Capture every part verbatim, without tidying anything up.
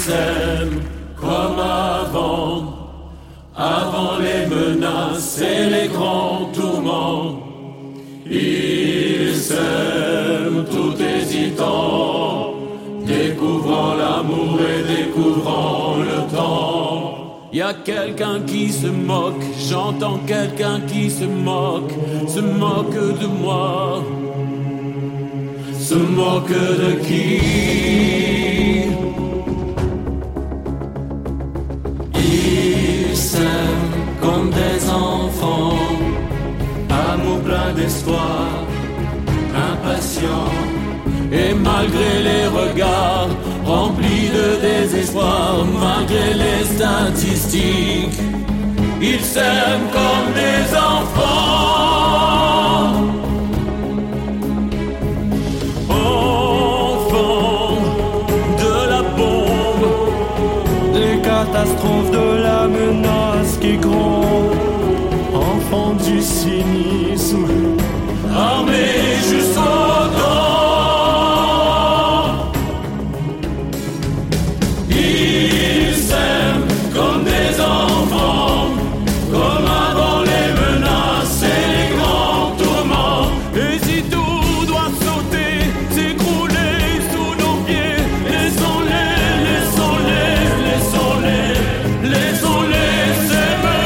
s'aiment comme avant, avant les menaces et les grands tourments. Ils s'aiment tout hésitant, découvrant l'amour et découvrant le temps. Y a quelqu'un qui se moque, j'entends quelqu'un qui se moque, se moque de moi. Se moque de qui? Ils s'aiment comme des enfants, amour plein d'espoir, impatient. Et malgré les regards remplis de désespoir, malgré les statistiques, ils s'aiment comme des enfants. Enfants de la bombe, des catastrophes, de la menace qui gronde. Enfants du cynisme, armés jusqu'aux dents. Ils s'aiment comme des enfants, comme avant les menaces et les grands tourments. Et si tout doit sauter, s'écrouler sous nos pieds, laissons-les, laissons-les, laissons-les, laissons-les s'aimer.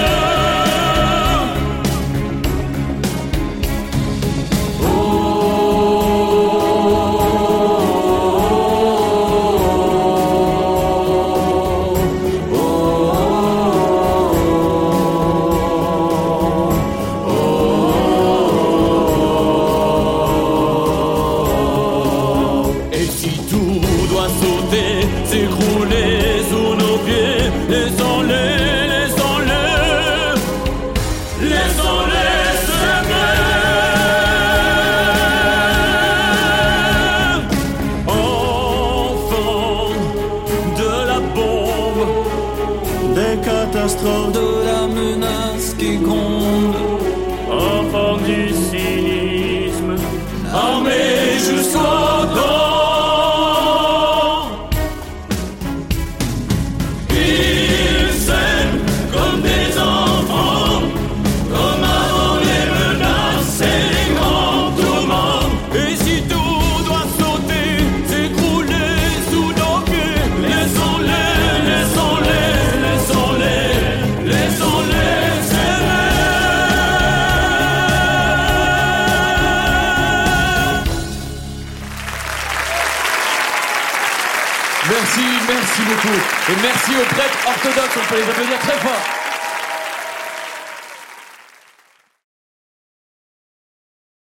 S'écrouler sous nos pieds, laissons-les, laissons-les, laissons-les s'aimer. Enfants de la bombe, des catastrophes, de la menace qui gronde. enfants du cynisme, Armés jusqu'aux dents. Merci, merci beaucoup. Et merci aux prêtres orthodoxes, on peut les applaudir très fort.